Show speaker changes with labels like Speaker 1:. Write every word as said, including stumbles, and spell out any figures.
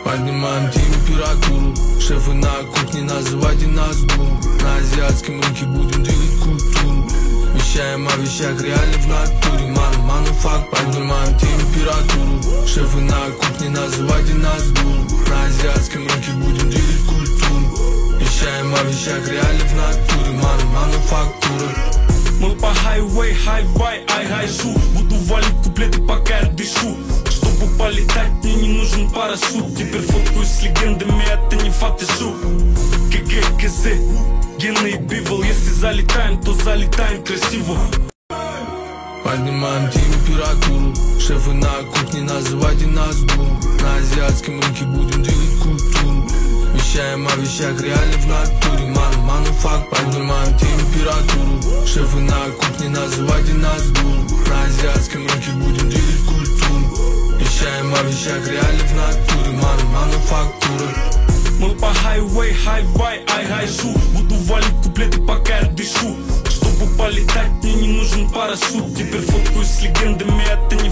Speaker 1: Поднимаем температуру, шефы на кухне, называйте нас гуру. На азиатском рынке будем двигать культуру. Вещаем о вещах реально в натуре. Ману, ману, факт, поднимаем температуру. Шефы на кухне, называйте нас гуру. На азиатском рынке будем двигать культуру. Вещаем о вещах реально в натуре. Ману, мануфактура.
Speaker 2: Мы по хайвей, хай-вай, ай-гай-шу. Буду валить куплеты, пока я дышу. Чтобы полетать, мне не нужен парашют. Теперь фоткаюсь с легендами, это не факт, и шу. КГ, КЗ, Гена и Бивол. Если залетаем, то залетаем красиво.
Speaker 1: Поднимаем температуру. Шефы на кухне, называйте нас гуру. На азиатском рынке будем двигать культуру. Вещаем о вещах реально в натуре. Ману, мануфакт, поднимаем температуру. Шефы на кухне, называйте нас гуру. На азиатском рынке будем двигать культуру. Вещаем о вещах реально в натуре. Ману, мануфактура.
Speaker 2: Мы по хайвей, хай-вай, ай-гай-шу. Буду валить куплеты, пока я дышу. Чтобы полетать, мне не нужен парашют. Теперь фоткаюсь с легендами, это не